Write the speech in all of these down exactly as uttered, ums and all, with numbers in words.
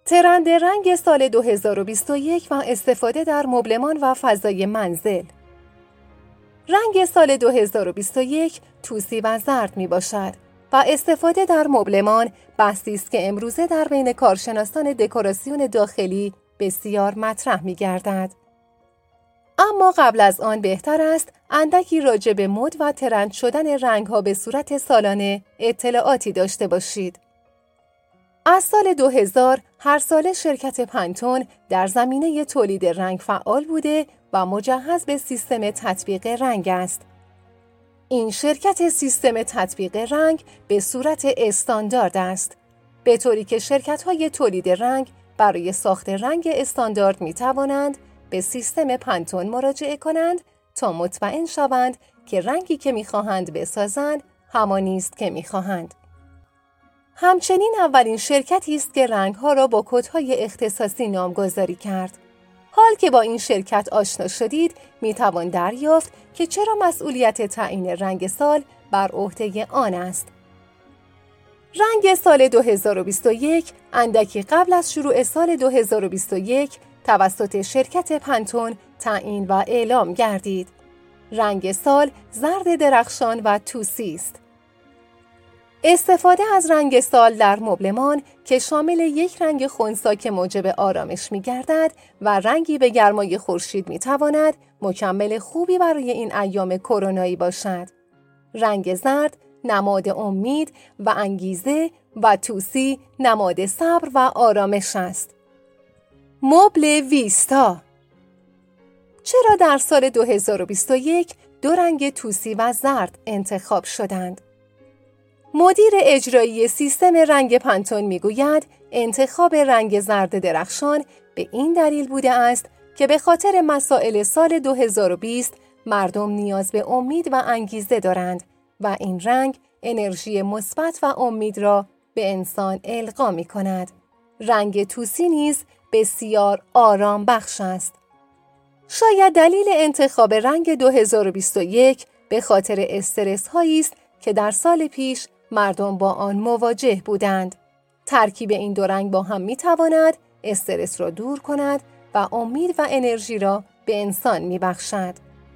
ترند رنگ سال دو هزار و بیست و یک و استفاده در مبلمان و فضای منزل. رنگ سال دو هزار و بیست و یک طوسی و زرد می باشد و استفاده در مبلمان بحثی است که امروزه در بین کارشناسان دکوراسیون داخلی بسیار مطرح می گردد. اما قبل از آن بهتر است اندکی راجع به مد و ترند شدن رنگ‌ها به صورت سالانه اطلاعاتی داشته باشید. از سال دو هزار هر ساله شرکت پنتون در زمینه تولید رنگ فعال بوده و مجهز به سیستم تطبیق رنگ است. این شرکت سیستم تطبیق رنگ به صورت استاندارد است، به طوری که شرکت‌های تولید رنگ برای ساخت رنگ استاندارد می‌توانند به سیستم پنتون مراجعه کنند تا مطمئن شوند که رنگی که می‌خواهند بسازند همانی است که می‌خواهند. همچنین اولین شرکتی است که رنگ‌ها را با کدهای اختصاصی نامگذاری کرد. حال که با این شرکت آشنا شدید، می‌توان دریافت که چرا مسئولیت تعیین رنگ سال بر عهده آن است. رنگ سال دو هزار و بیست و یک اندکی قبل از شروع سال دو هزار و بیست و یک توسط شرکت پنتون تعیین و اعلام گردید. رنگ سال زرد درخشان و طوسی است. استفاده از رنگ سال در مبلمان که شامل یک رنگ خنثی که موجب آرامش می‌گردد و رنگی به گرمای خورشید می‌تواند مکمل خوبی برای این ایام کرونایی باشد. رنگ زرد نماد امید و انگیزه و طوسی نماد صبر و آرامش است. مبل ویستا. چرا در سال دو هزار و بیست و یک دو رنگ طوسی و زرد انتخاب شدند؟ مدیر اجرایی سیستم رنگ پنتون میگوید انتخاب رنگ زرد درخشان به این دلیل بوده است که به خاطر مسائل سال دو هزار و بیست مردم نیاز به امید و انگیزه دارند و این رنگ انرژی مثبت و امید را به انسان القا می کند. رنگ طوسی نیز بسیار آرام بخش است. شاید دلیل انتخاب رنگ دو هزار و بیست و یک به خاطر استرس هایی است که در سال پیش مردم با آن مواجه بودند. ترکیب این دو رنگ با هم می تواند استرس را دور کند و امید و انرژی را به انسان می بخشد.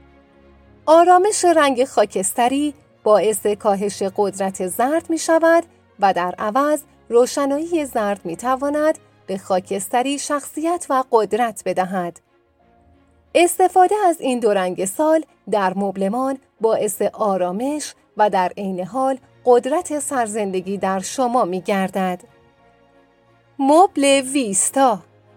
آرامش رنگ خاکستری باعث کاهش قدرت زرد می شود و در عوض روشنایی زرد می تواند به خاکستری شخصیت و قدرت بدهد. استفاده از این دو رنگ سال در مبلمان باعث آرامش و در عین حال قدرت سرزندگی در شما می گردد. مبل ویستا.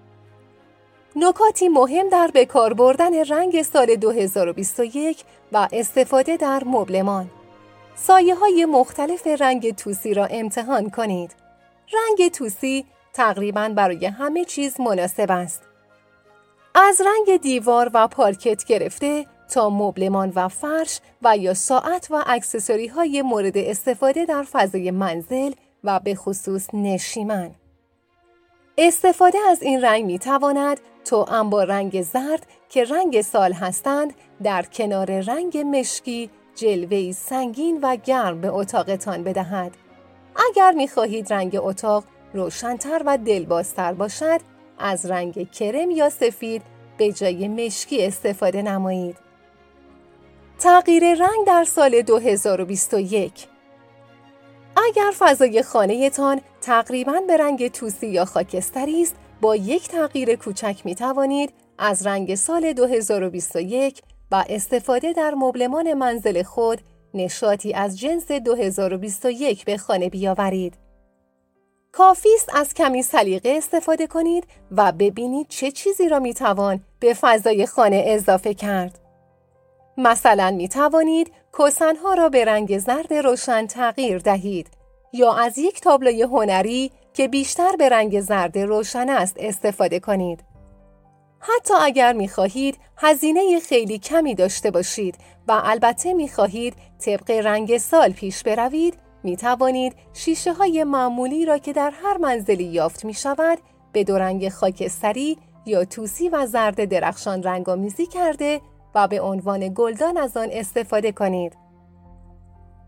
نکاتی مهم در بکار بردن رنگ سال دو هزار و بیست و یک و استفاده در مبلمان. سایه های مختلف رنگ طوسی را امتحان کنید. رنگ طوسی تقریباً برای همه چیز مناسب است. از رنگ دیوار و پارکت گرفته تا مبلمان و فرش و یا ساعت و اکسسوری های مورد استفاده در فضای منزل و به خصوص نشیمن. استفاده از این رنگ می تواند توأم با رنگ زرد که رنگ سال هستند در کنار رنگ مشکی جلوه‌ای سنگین و گرم به اتاقتان بدهد. اگر می خواهید رنگ اتاق روشن‌تر و دلبازتر باشد، از رنگ کرم یا سفید به جای مشکی استفاده نمایید. تغییر رنگ در سال دو هزار و بیست و یک. اگر فضای خانه‌تان تقریباً به رنگ طوسی یا خاکستری است، با یک تغییر کوچک می توانید از رنگ سال دو هزار و بیست و یک و استفاده در مبلمان منزل خود نشاطی از جنس دو هزار و بیست و یک به خانه بیاورید. کافی است از کمی سلیقه استفاده کنید و ببینید چه چیزی را می توان به فضای خانه اضافه کرد. مثلا می توانید کوسن‌ها را به رنگ زرد روشن تغییر دهید یا از یک تابلوی هنری که بیشتر به رنگ زرد روشن است استفاده کنید. حتی اگر می خواهید هزینه خیلی کمی داشته باشید و البته می خواهید طبق رنگ سال پیش بروید، می توانید شیشه های معمولی را که در هر منزلی یافت می شود به دو رنگ خاکستری یا طوسی و زرد درخشان رنگ‌آمیزی کرده و به عنوان گلدان از آن استفاده کنید.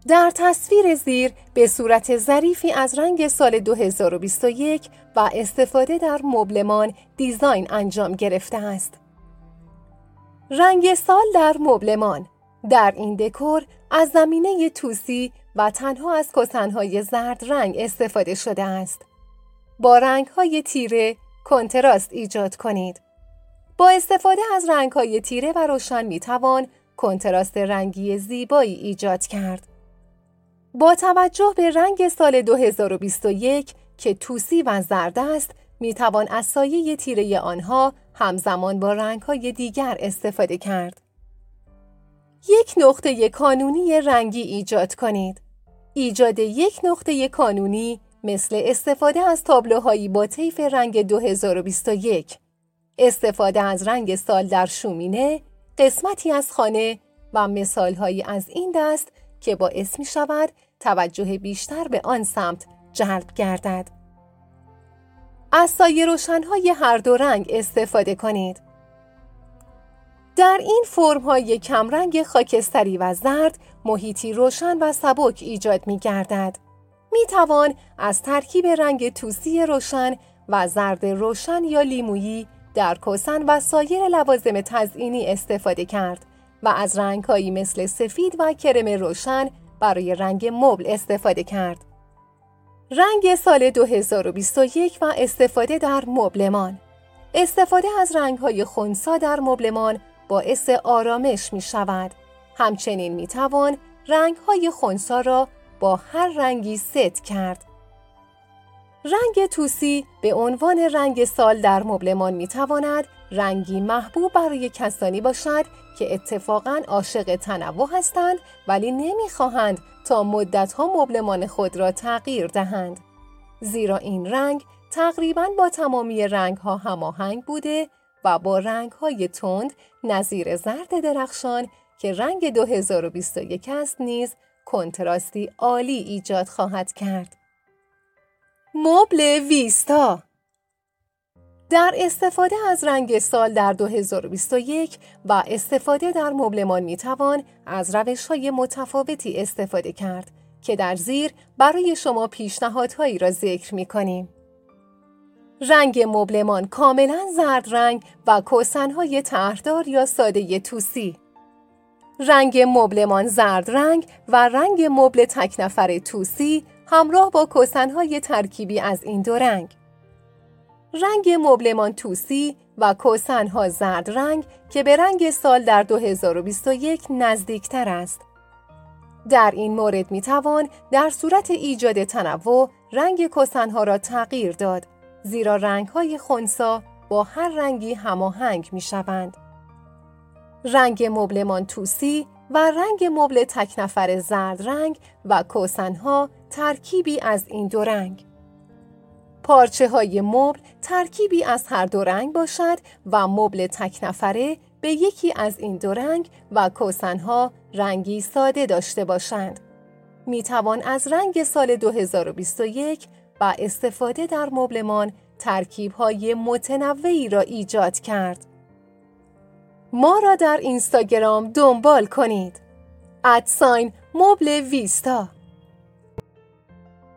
در تصویر زیر به صورت ظریفی از رنگ سال دو هزار و بیست و یک و استفاده در مبلمان دیزاین انجام گرفته است. رنگ سال در مبلمان. در این دکور از زمینه توسی و تنها از کسن‌های زرد رنگ استفاده شده است. با رنگ‌های تیره کنتراست ایجاد کنید. با استفاده از رنگ‌های تیره و روشن می‌توان کنتراست رنگی زیبایی ایجاد کرد. با توجه به رنگ سال دو هزار و بیست و یک که توسی و زرد است، می‌توان از سایه تیره آنها همزمان با رنگ‌های دیگر استفاده کرد. یک نقطه کانونی رنگی ایجاد کنید. ایجاد یک نقطه کانونی مثل استفاده از تابلوهایی با طیف رنگ دو هزار و بیست و یک، استفاده از رنگ سال در شومینه، قسمتی از خانه و مثالهایی از این دست که باعث می شود توجه بیشتر به آن سمت جلب گردد. از سایه روشن‌های هر دو رنگ استفاده کنید. در این فرم‌های کمرنگ خاکستری و زرد محیطی روشن و سبک ایجاد می‌گردد. می‌توان از ترکیب رنگ توسی روشن و زرد روشن یا لیمویی در کسن و سایر لوازم تزئینی استفاده کرد و از رنگ‌هایی مثل سفید و کرم روشن برای رنگ مبل استفاده کرد. رنگ سال دو هزار و بیست و یک و استفاده در مبلمان. استفاده از رنگ‌های خنثی در مبلمان باعث آرامش می شود. همچنین می توان رنگ‌های خنثی را با هر رنگی ست کرد. رنگ توسی به عنوان رنگ سال در مبلمان می تواند رنگی محبوب برای کسانی باشد که اتفاقاً عاشق تنوع هستند ولی نمی خواهند تا مدت‌ها مبلمان خود را تغییر دهند. زیرا این رنگ تقریباً با تمامی رنگ‌ها هماهنگ بوده و با رنگ‌های تند نظیر زرد درخشان که رنگ دو هزار و بیست و یک است نیز کنتراستی عالی ایجاد خواهد کرد. مبل ویستا. در استفاده از رنگ سال در دو هزار و بیست و یک و استفاده در مبلمان میتوان از روش‌های متفاوتی استفاده کرد که در زیر برای شما پیشنهادهایی را ذکر می‌کنیم. رنگ مبلمان کاملا زرد رنگ و کوسن‌های طرحدار یا ساده توسی. رنگ مبلمان زرد رنگ و رنگ مبل تک نفر توسی همراه با کوسن‌های ترکیبی از این دو رنگ. رنگ مبلمان توسی و کوسن‌ها زرد رنگ که به رنگ سال در دو هزار و بیست و یک نزدیکتر است. در این مورد میتوان در صورت ایجاد تنوع رنگ کوسن‌ها را تغییر داد، زیرا رنگ‌های خنثی با هر رنگی هماهنگ می‌شوند. رنگ مبلمان توسی و رنگ مبل تک نفر زرد رنگ و کوسن‌ها ترکیبی از این دو رنگ. پارچه‌های مبل ترکیبی از هر دو رنگ باشد و مبل تک نفره به یکی از این دو رنگ و کوسن‌ها رنگی ساده داشته باشند. می‌توان از رنگ سال دو هزار و بیست و یک و استفاده در مبلمان ترکیب‌های متنوعی را ایجاد کرد. ما را در اینستاگرام دنبال کنید. ادساین مبل ویستا.